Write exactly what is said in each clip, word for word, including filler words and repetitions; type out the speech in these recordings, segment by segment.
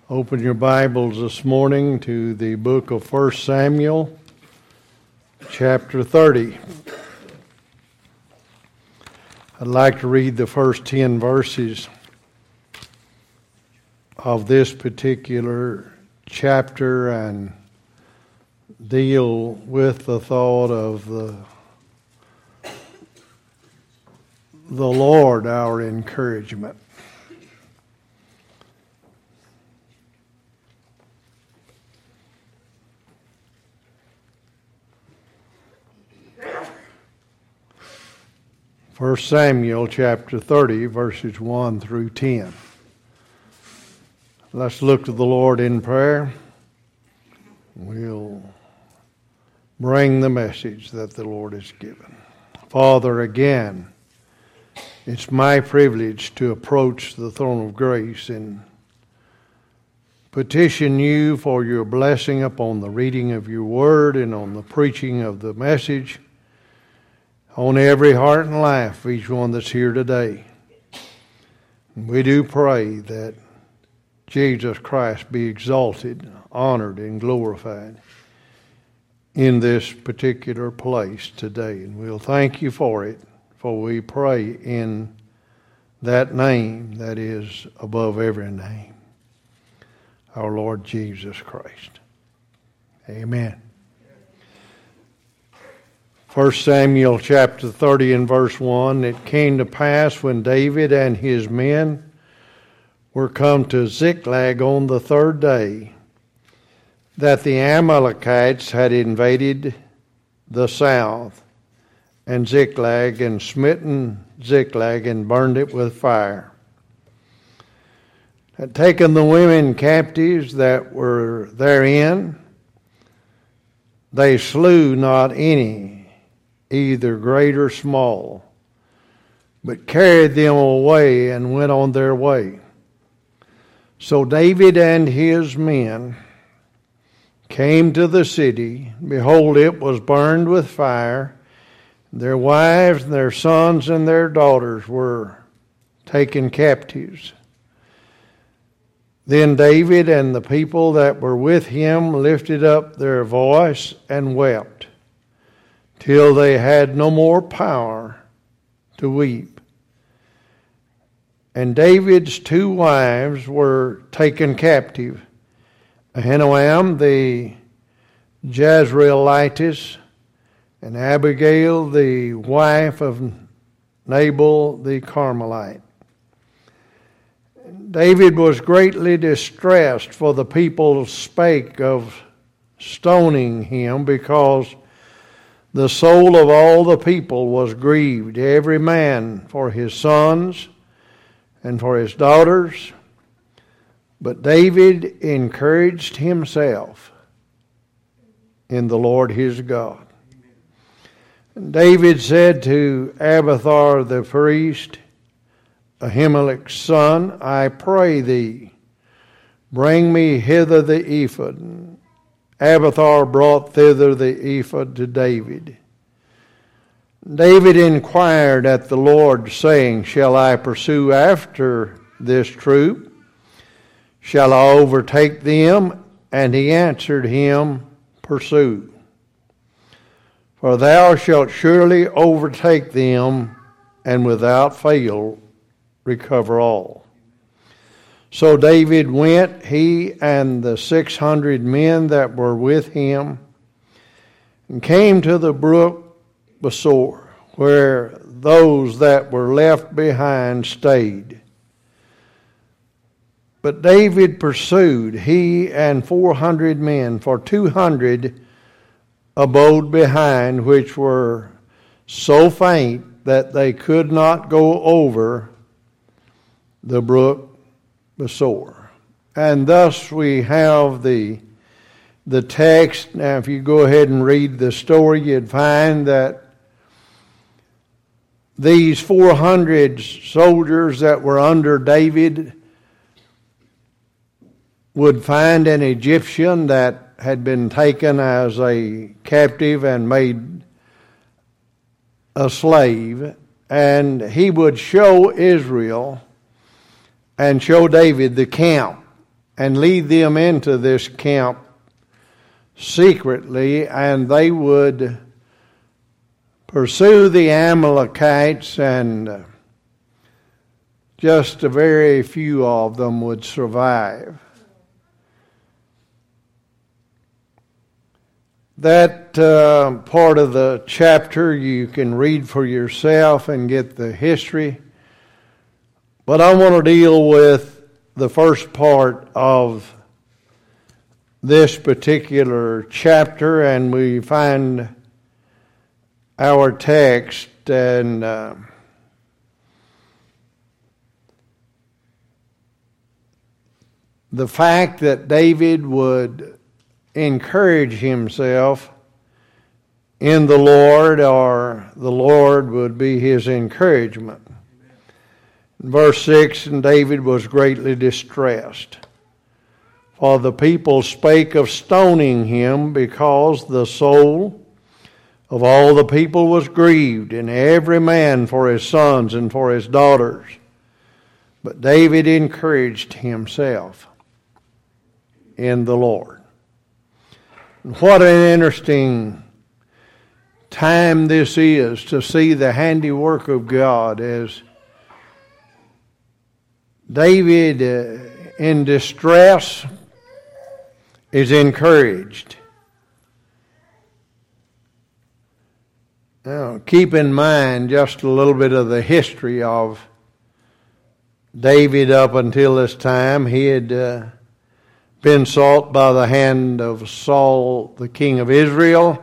Open your Bibles this morning to the book of First Samuel, chapter thirty. I'd like to read the first ten verses of this particular chapter and deal with the thought of the, the Lord, our encouragement. First Samuel chapter thirty, verses one through ten. Let's look to the Lord in prayer. We'll bring the message that the Lord has given. Father, again, it's my privilege to approach the throne of grace and petition you for your blessing upon the reading of your word and on the preaching of the message, on every heart and life of each one that's here today. We do pray that Jesus Christ be exalted, honored, and glorified in this particular place today. And we'll thank you for it, for we pray in that name that is above every name, our Lord Jesus Christ. Amen. First Samuel chapter thirty and verse one, it came to pass when David and his men were come to Ziklag on the third day, that the Amalekites had invaded the south and Ziklag, and smitten Ziklag and burned it with fire, had taken the women captives that were therein. They slew not any, either great or small, but carried them away and went on their way. So David and his men came to the city. Behold, it was burned with fire. Their wives, and their sons, and their daughters were taken captives. Then David and the people that were with him lifted up their voice and wept, till they had no more power to weep. And David's two wives were taken captive, Ahinoam the Jezreelitess, and Abigail the wife of Nabal the Carmelite. David was greatly distressed, for the people spake of stoning him, because the soul of all the people was grieved, every man for his sons and for his daughters. But David encouraged himself in the Lord his God. And David said to Abiathar the priest, Ahimelech's son, I pray thee, bring me hither the ephod. Abiathar brought thither the ephod to David. David inquired at the Lord, saying, Shall I pursue after this troop? Shall I overtake them? And he answered him, Pursue. For thou shalt surely overtake them, and without fail recover all. So David went, he and the six hundred men that were with him, and came to the brook Besor, where those that were left behind stayed. But David pursued, he and four hundred men, for two hundred abode behind, which were so faint that they could not go over the brook Besor. And thus we have the the text. Now if you go ahead and read the story, you'd find that these four hundred soldiers that were under David would find an Egyptian that had been taken as a captive and made a slave, and he would show Israel and show David the camp and lead them into this camp secretly, and they would pursue the Amalekites, and just a very few of them would survive. That uh, part of the chapter you can read for yourself and get the history. But I want to deal with the first part of this particular chapter, and we find our text, and uh, the fact that David would encourage himself in the Lord, or the Lord would be his encouragement. In verse six, and David was greatly distressed, for the people spake of stoning him, because the soul of all the people was grieved, and every man for his sons and for his daughters. But David encouraged himself in the Lord. What an interesting time this is to see the handiwork of God, as David uh, in distress is encouraged. Now, keep in mind just a little bit of the history of David up until this time. He had uh, been sought by the hand of Saul, the king of Israel.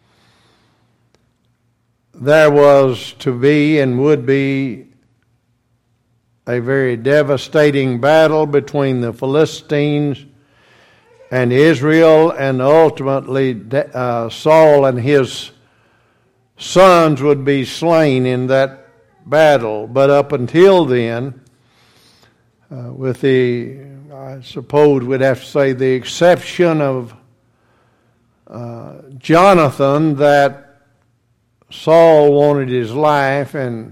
There was to be and would be a very devastating battle between the Philistines and Israel, and ultimately uh, Saul and his sons would be slain in that battle. But up until then, uh, with the, I suppose we'd have to say, the exception of uh, Jonathan, that Saul wanted his life and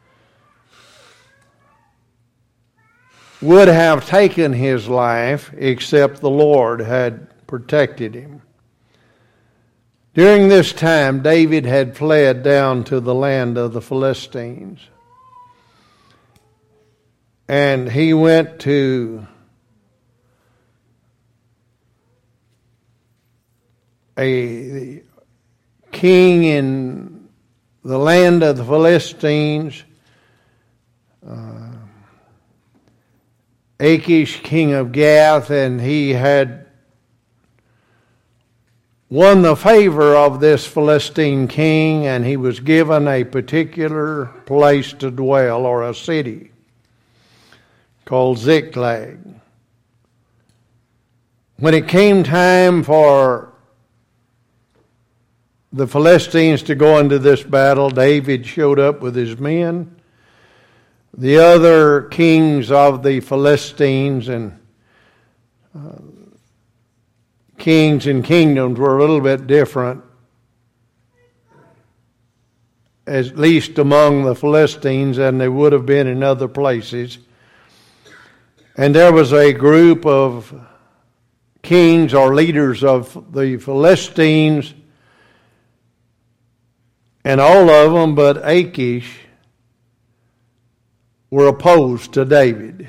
would have taken his life, except the Lord had protected him. During this time, David had fled down to the land of the Philistines. And he went to a king in the land of the Philistines, uh, Achish, king of Gath, and he had won the favor of this Philistine king, and he was given a particular place to dwell, or a city called Ziklag. When it came time for the Philistines to go into this battle, David showed up with his men. The other kings of the Philistines and uh, kings and kingdoms were a little bit different, at least among the Philistines, than they would have been in other places. And there was a group of kings or leaders of the Philistines, and all of them but Achish were opposed to David.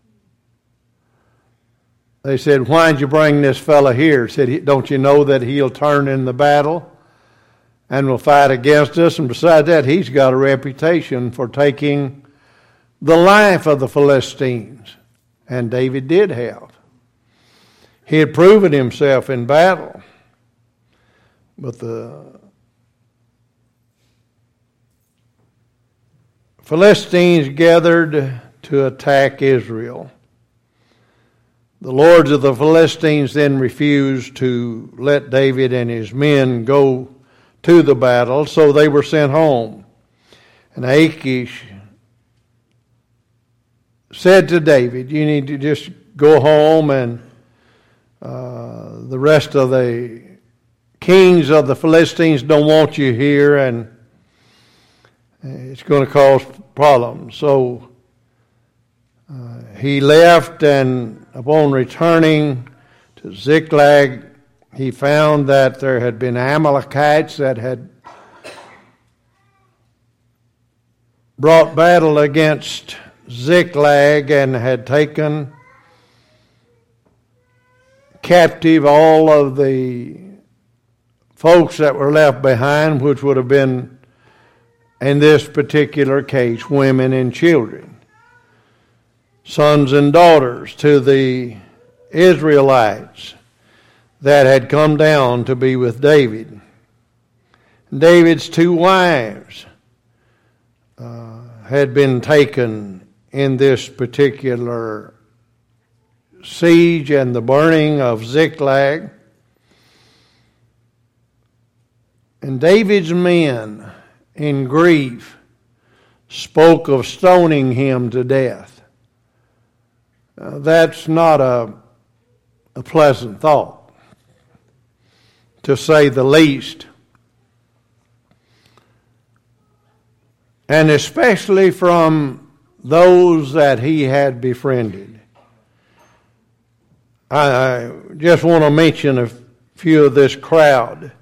They said, "Why'd you bring this fella here?" Said, "Don't you know that he'll turn in the battle and will fight against us? And besides that, he's got a reputation for taking the life of the Philistines." And David did have. He had proven himself in battle. But the Philistines gathered to attack Israel. The lords of the Philistines then refused to let David and his men go to the battle, so they were sent home. And Achish said to David, "You need to just go home, and uh, the rest of the kings of the Philistines don't want you here, and it's going to cause problems." So uh, he left, and upon returning to Ziklag, he found that there had been Amalekites that had brought battle against Ziklag and had taken captive all of the folks that were left behind, which would have been, in this particular case, women and children, sons and daughters to the Israelites that had come down to be with David. David's two wives uh, had been taken in this particular siege and the burning of Ziklag. And David's men, in grief, spoke of stoning him to death. Uh, that's not a, a pleasant thought, to say the least. And especially from those that he had befriended. I, I just want to mention a few of this crowd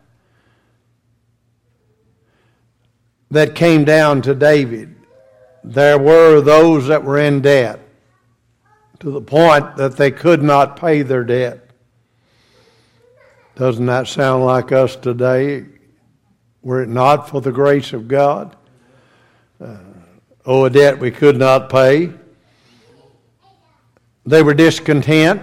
that came down to David. There were those that were in debt to the point that they could not pay their debt. Doesn't that sound like us today? Were it not for the grace of God? Uh, owe a debt we could not pay. They were discontent.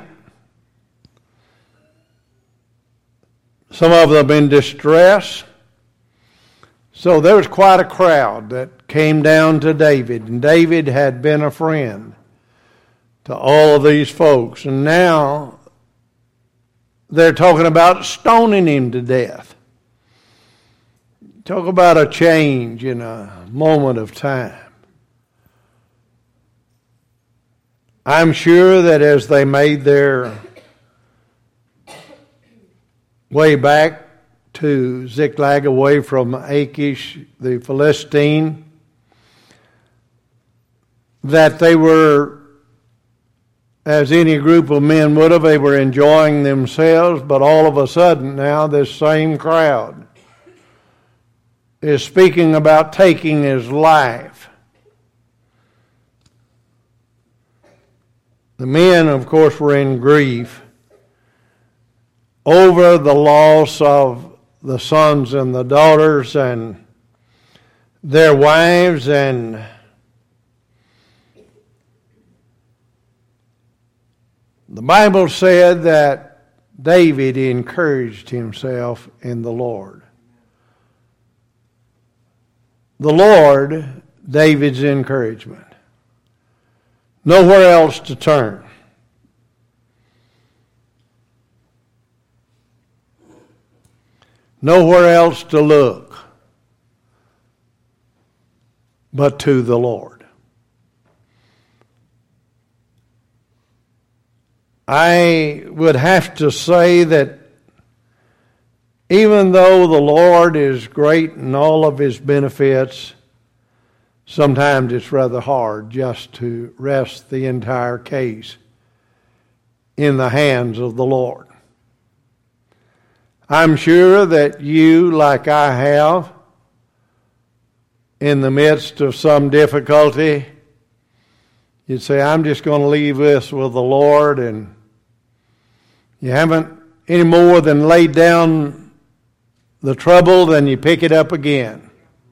Some of them in distress. So there was quite a crowd that came down to David, and David had been a friend to all of these folks, and now they're talking about stoning him to death. Talk about a change in a moment of time. I'm sure that as they made their way back to Ziklag, away from Achish the Philistine, that they were, as any group of men would have, they were enjoying themselves, but all of a sudden now this same crowd is speaking about taking his life. The men, of course, were in grief over the loss of the sons and the daughters and their wives, and the Bible said that David encouraged himself in the Lord. The Lord, David's encouragement. Nowhere else to turn. Nowhere else to look but to the Lord. I would have to say that even though the Lord is great in all of his benefits, sometimes it's rather hard just to rest the entire case in the hands of the Lord. I'm sure that you, like I have, in the midst of some difficulty, you'd say, I'm just going to leave this with the Lord, and you haven't any more than laid down the trouble, then you pick it up again.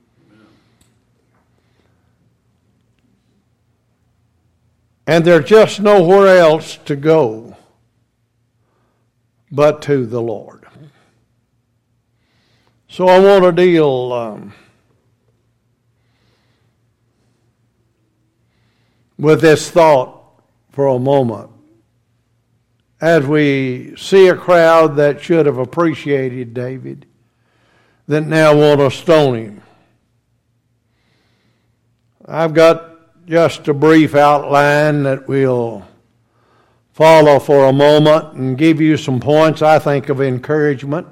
And there's just nowhere else to go but to the Lord. So I want to deal um, with this thought for a moment. As we see a crowd that should have appreciated David, that now want to stone him. I've got just a brief outline that we'll follow for a moment and give you some points, I think, of encouragement.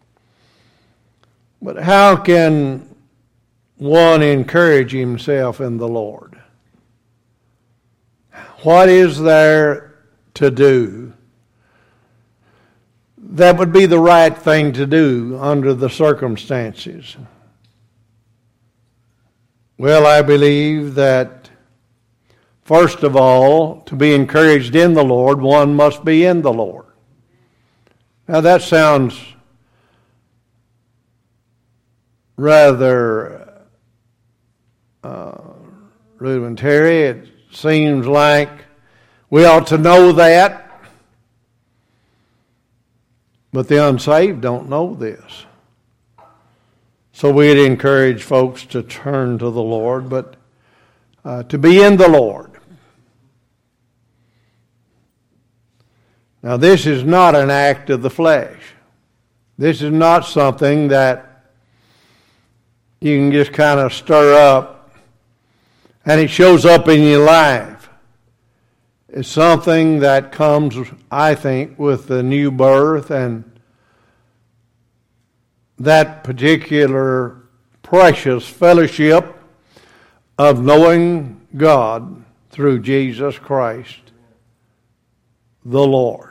But how can one encourage himself in the Lord? How? what is there to do that would be the right thing to do under the circumstances? Well, I believe that, first of all, to be encouraged in the Lord, one must be in the Lord. Now that sounds rather uh, rudimentary. It seems like we ought to know that. But the unsaved don't know this. So we'd encourage folks to turn to the Lord, but uh, to be in the Lord. Now this is not an act of the flesh. This is not something that you can just kind of stir up and it shows up in your life. It's something that comes, I think, with the new birth and that particular precious fellowship of knowing God through Jesus Christ, the Lord.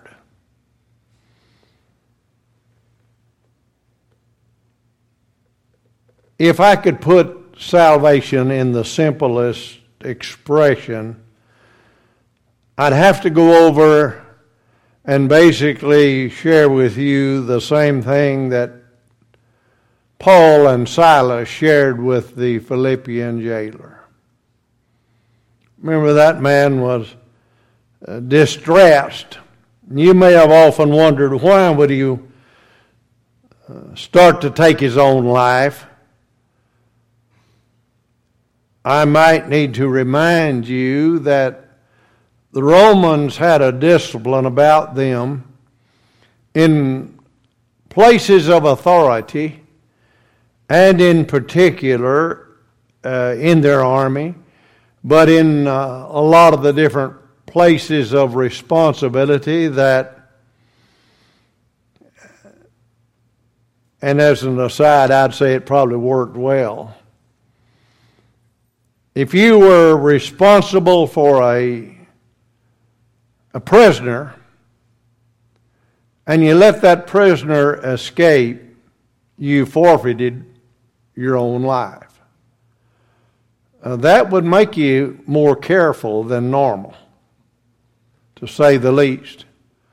If I could put salvation in the simplest expression, I'd have to go over and basically share with you the same thing that Paul and Silas shared with the Philippian jailer. Remember, that man was uh, distressed. You may have often wondered, why would he uh, start to take his own life? I might need to remind you that the Romans had a discipline about them in places of authority, and in particular uh, in their army, but in uh, a lot of the different places of responsibility that, and as an aside, I'd say it probably worked well. If you were responsible for a, a prisoner and you let that prisoner escape, you forfeited your own life. Uh, that would make you more careful than normal, to say the least.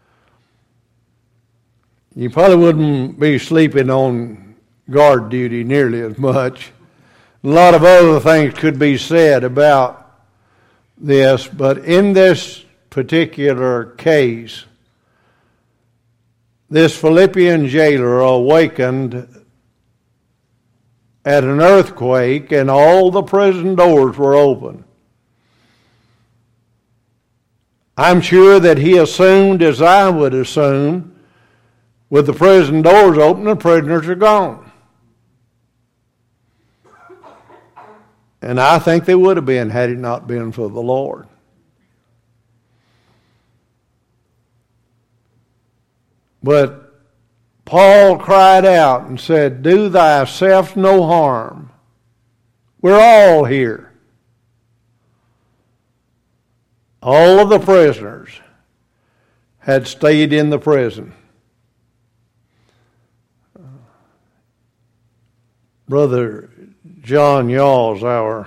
You probably wouldn't be sleeping on guard duty nearly as much. A lot of other things could be said about this, but in this particular case, this Philippian jailer awakened at an earthquake, and all the prison doors were open. I'm sure that he assumed, as I would assume, with the prison doors open, the prisoners are gone. And I think they would have been had it not been for the Lord. But Paul cried out and said, "Do thyself no harm." We're all here. All of the prisoners had stayed in the prison. Brother John Yaws, our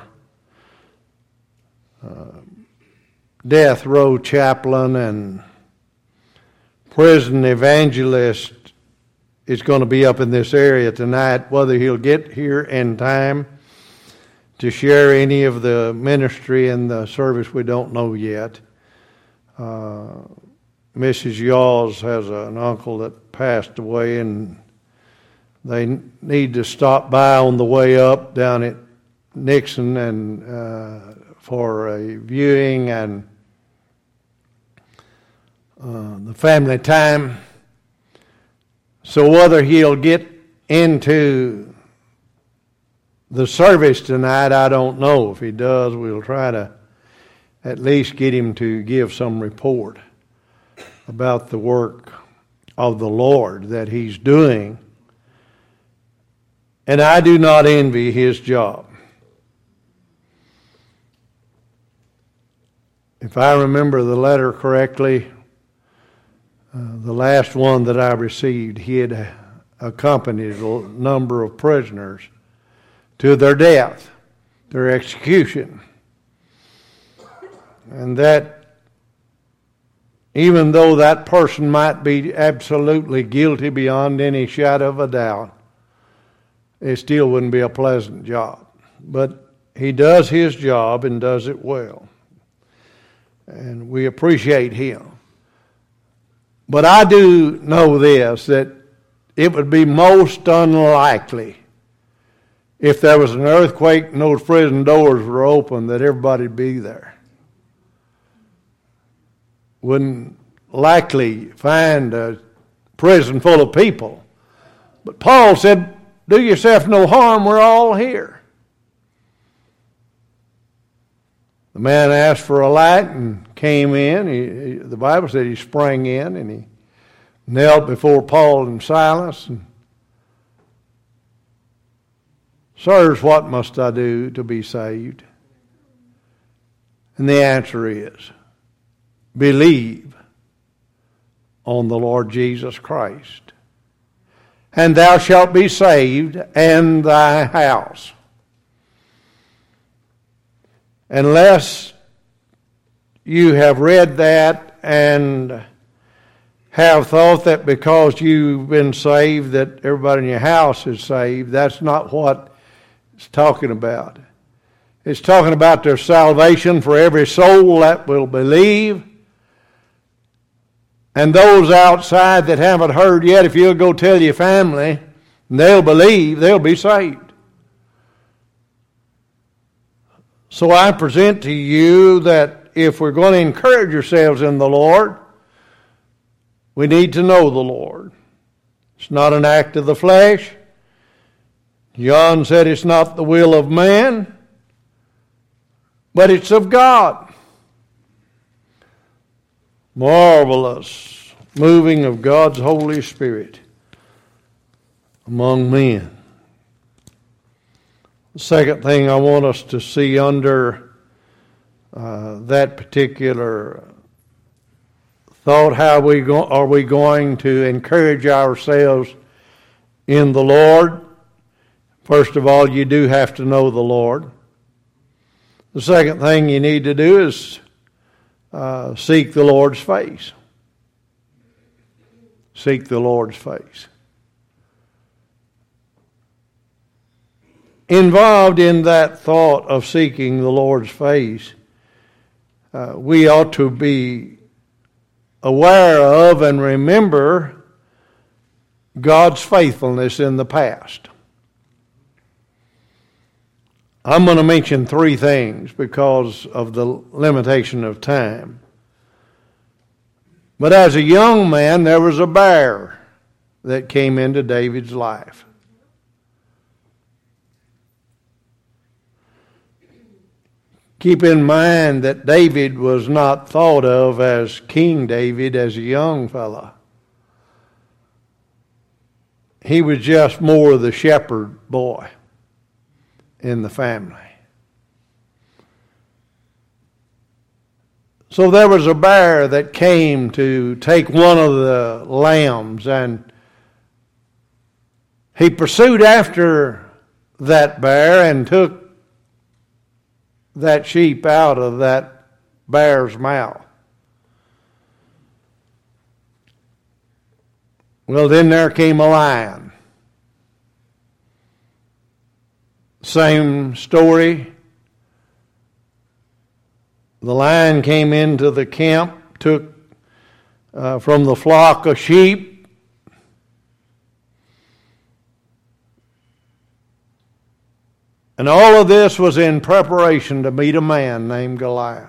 uh, death row chaplain and prison evangelist, is going to be up in this area tonight. Whether he'll get here in time to share any of the ministry in the service, we don't know yet. Uh, Missus Yaws has an uncle that passed away, and they need to stop by on the way up down at Nixon and uh, for a viewing and uh, the family time. So whether he'll get into the service tonight, I don't know. If he does, we'll try to at least get him to give some report about the work of the Lord that he's doing. And I do not envy his job. if I remember the letter correctly, uh, the last one that I received, he had accompanied a number of prisoners to their death, their execution. And that even though that person might be absolutely guilty beyond any shadow of a doubt, it still wouldn't be a pleasant job. But he does his job and does it well. And we appreciate him. But I do know this, that it would be most unlikely if there was an earthquake and those prison doors were open that everybody'd be there. Wouldn't likely find a prison full of people. But Paul said, do yourself no harm, we're all here. The man asked for a light and came in. He, he, the Bible said he sprang in and he knelt before Paul and Silas. And, sirs, what must I do to be saved? And the answer is, believe on the Lord Jesus Christ, and thou shalt be saved and thy house. Unless you have read that and have thought that because you've been saved that everybody in your house is saved, that's not what it's talking about. It's talking about their salvation for every soul that will believe. And those outside that haven't heard yet, if you'll go tell your family, and they'll believe, they'll be saved. So I present to you that if we're going to encourage ourselves in the Lord, we need to know the Lord. It's not an act of the flesh. John said it's not the will of man, but it's of God. Marvelous moving of God's Holy Spirit among men. The second thing I want us to see under uh, that particular thought, how we go, are we going to encourage ourselves in the Lord? First of all, you do have to know the Lord. The second thing you need to do is uh, seek the Lord's face. Seek the Lord's face. Involved in that thought of seeking the Lord's face, uh, we ought to be aware of and remember God's faithfulness in the past. I'm going to mention three things because of the limitation of time. But as a young man, there was a bear that came into David's life. Keep in mind that David was not thought of as King David as a young fella. He was just more the shepherd boy in the family. So there was a bear that came to take one of the lambs, and he pursued after that bear and took that sheep out of that bear's mouth. Well, then there came a lion. Same story. The lion came into the camp, took uh, from the flock a sheep, and all of this was in preparation to meet a man named Goliath.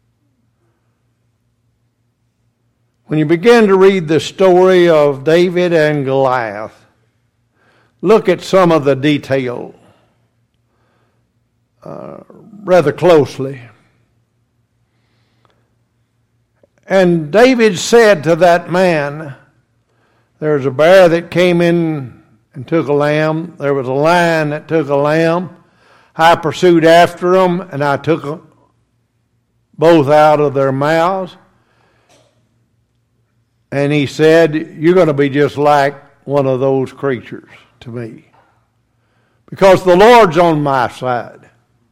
When you begin to read the story of David and Goliath, look at some of the detail uh, rather closely. And David said to that man, there's a bear that came in and took a lamb. There was a lion that took a lamb. I pursued after them, and I took both out of their mouths. And he said, you're going to be just like one of those creatures to me. Because the Lord's on my side.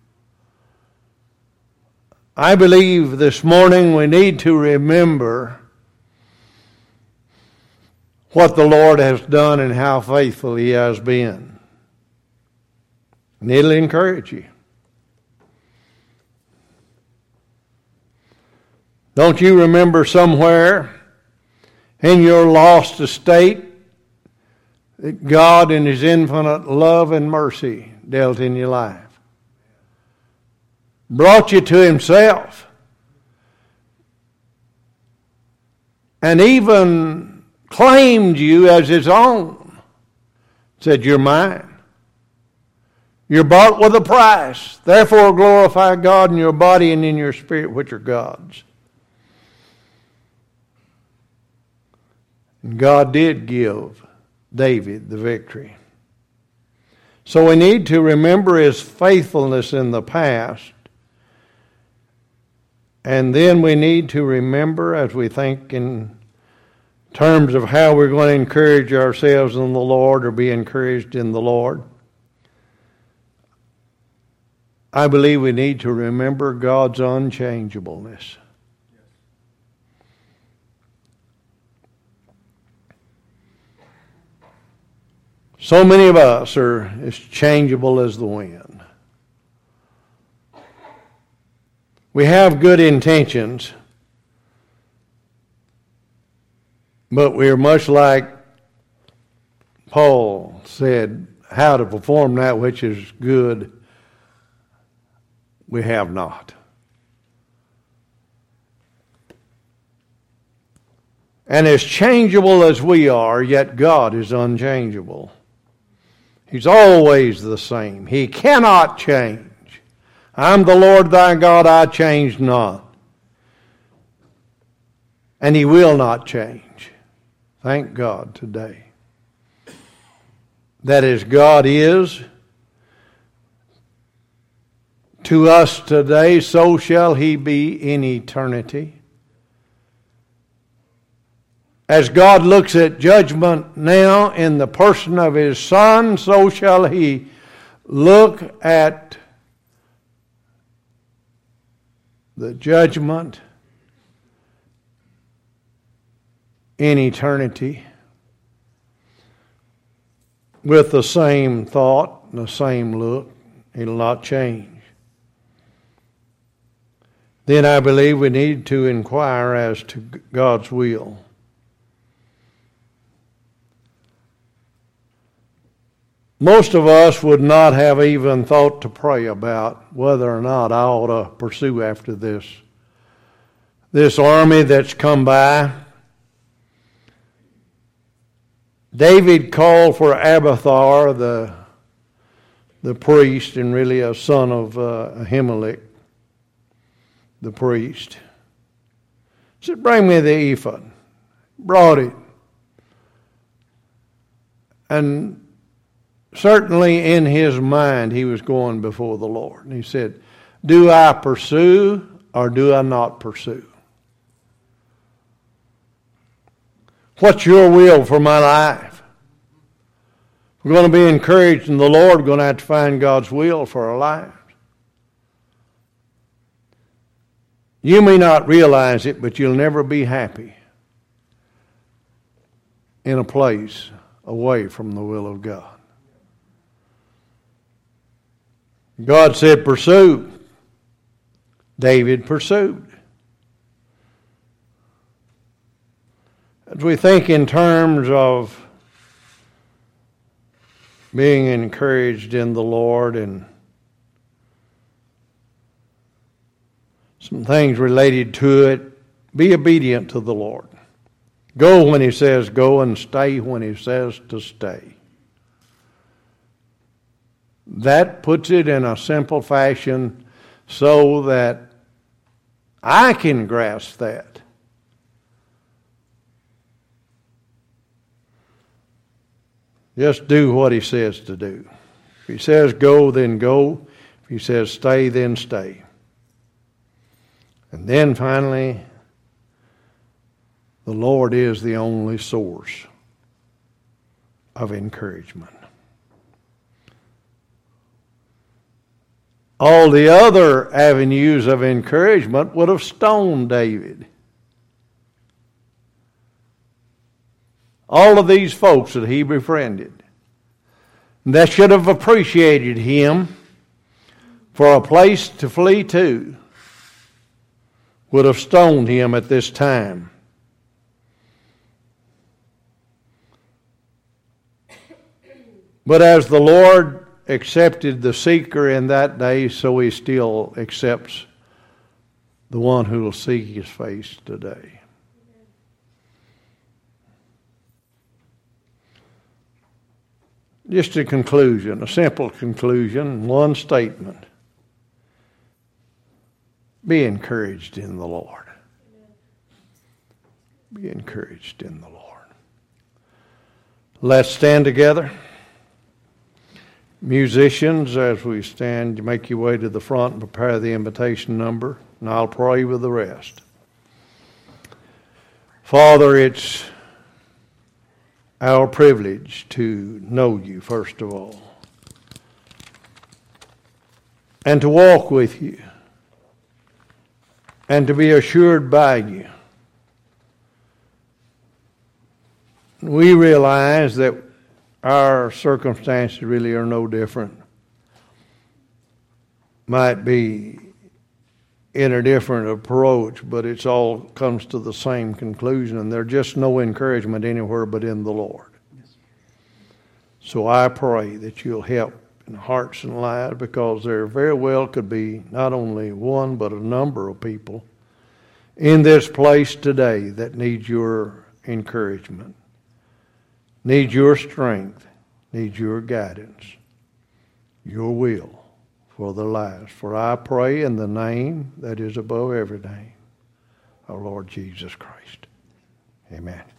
I believe this morning we need to remember what the Lord has done and how faithful He has been. And it'll encourage you. Don't you remember somewhere in your lost estate that God in His infinite love and mercy dealt in your life? Brought you to Himself. And even claimed you as His own. Said, you're mine. You're bought with a price. Therefore glorify God in your body and in your spirit, which are God's. And God did give David the victory. So we need to remember His faithfulness in the past. And then we need to remember, as we think in terms of how we're going to encourage ourselves in the Lord or be encouraged in the Lord, I believe we need to remember God's unchangeableness. So many of us are as changeable as the wind. We have good intentions, but we're much like Paul said, how to perform that which is good, we have not. And as changeable as we are, yet God is unchangeable. He's always the same. He cannot change. I'm the Lord thy God, I change not. And He will not change. Thank God today. That as God is to us today, so shall He be in eternity. As God looks at judgment now in the person of His Son, so shall He look at the judgment in eternity with the same thought and the same look. It'll not change. Then I believe we need to inquire as to God's will. Most of us would not have even thought to pray about whether or not I ought to pursue after this. This army that's come by. David called for Abiathar, the, the priest, and really a son of uh, Ahimelech, the priest. He said, bring me the ephod. Brought it. And certainly in his mind, he was going before the Lord. And he said, do I pursue or do I not pursue? What's your will for my life? We're going to be encouraged in the Lord. We're going to have to find God's will for our lives. You may not realize it, but you'll never be happy in a place away from the will of God. God said, pursue. David pursued. As we think in terms of being encouraged in the Lord and some things related to it, be obedient to the Lord. Go when He says go and stay when He says to stay. That puts it in a simple fashion so that I can grasp that. Just do what He says to do. If He says go, then go. If He says stay, then stay. And then finally, the Lord is the only source of encouragement. All the other avenues of encouragement would have stoned David. All of these folks that he befriended, that should have appreciated him for a place to flee to, would have stoned him at this time. But as the Lord accepted the seeker in that day, so he still accepts the one who will seek his face today. Just a conclusion, a simple conclusion, one statement. Be encouraged in the Lord. Be encouraged in the Lord. Let's stand together. Musicians, as we stand, make your way to the front and prepare the invitation number, and I'll pray with the rest. Father, it's our privilege to know you, first of all, and to walk with you, and to be assured by you. We realize that our circumstances really are no different. Might be in a different approach, but it's all comes to the same conclusion, and there's just no encouragement anywhere but in the Lord. Yes. So I pray that you'll help in hearts and lives, because there very well could be not only one but a number of people in this place today that need your encouragement, need your strength, need your guidance, your will for their lives. For I pray in the name that is above every name, our Lord Jesus Christ. Amen.